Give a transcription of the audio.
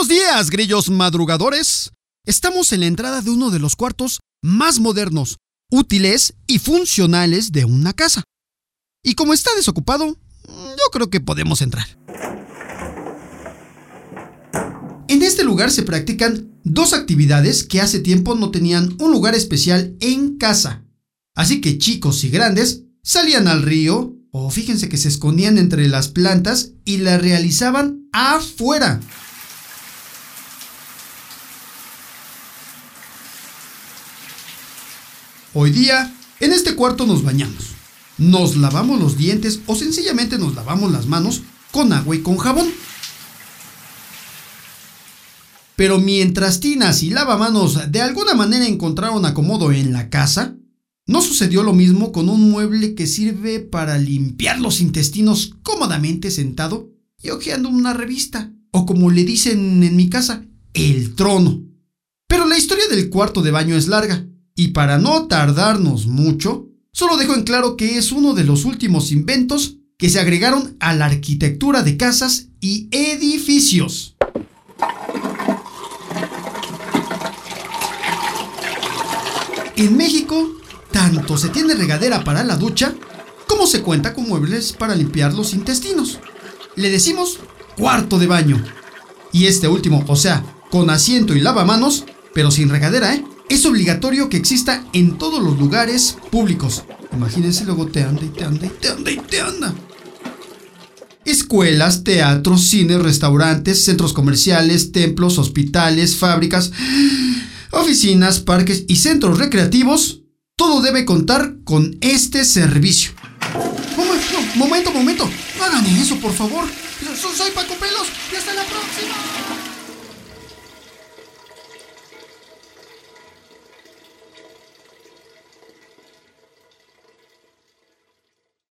Buenos días, grillos madrugadores. Estamos en la entrada de uno de los cuartos más modernos, útiles y funcionales de una casa. Y como está desocupado, yo creo que podemos entrar. En este lugar se practican dos actividades que hace tiempo no tenían un lugar especial en casa. Así que chicos y grandes salían al río, o fíjense que se escondían entre las plantas y la realizaban afuera. Hoy día, en este cuarto nos bañamos, nos lavamos los dientes o sencillamente nos lavamos las manos con agua y con jabón. Pero mientras tinas y lavamanos de alguna manera encontraron acomodo en la casa, no sucedió lo mismo con un mueble que sirve para limpiar los intestinos cómodamente sentado y hojeando una revista, o como le dicen en mi casa, el trono. Pero la historia del cuarto de baño es larga. Y para no tardarnos mucho, solo dejo en claro que es uno de los últimos inventos que se agregaron a la arquitectura de casas y edificios. En México, tanto se tiene regadera para la ducha, como se cuenta con muebles para limpiar los intestinos. Le decimos cuarto de baño. Y este último, o sea, con asiento y lavamanos, pero sin regadera, es obligatorio que exista en todos los lugares públicos. Imagínense, luego te anda. Escuelas, teatros, cines, restaurantes, centros comerciales, templos, hospitales, fábricas, oficinas, parques y centros recreativos, todo debe contar con este servicio. Momento, no hagan eso, por favor. Soy Paco Pelos y hasta la próxima.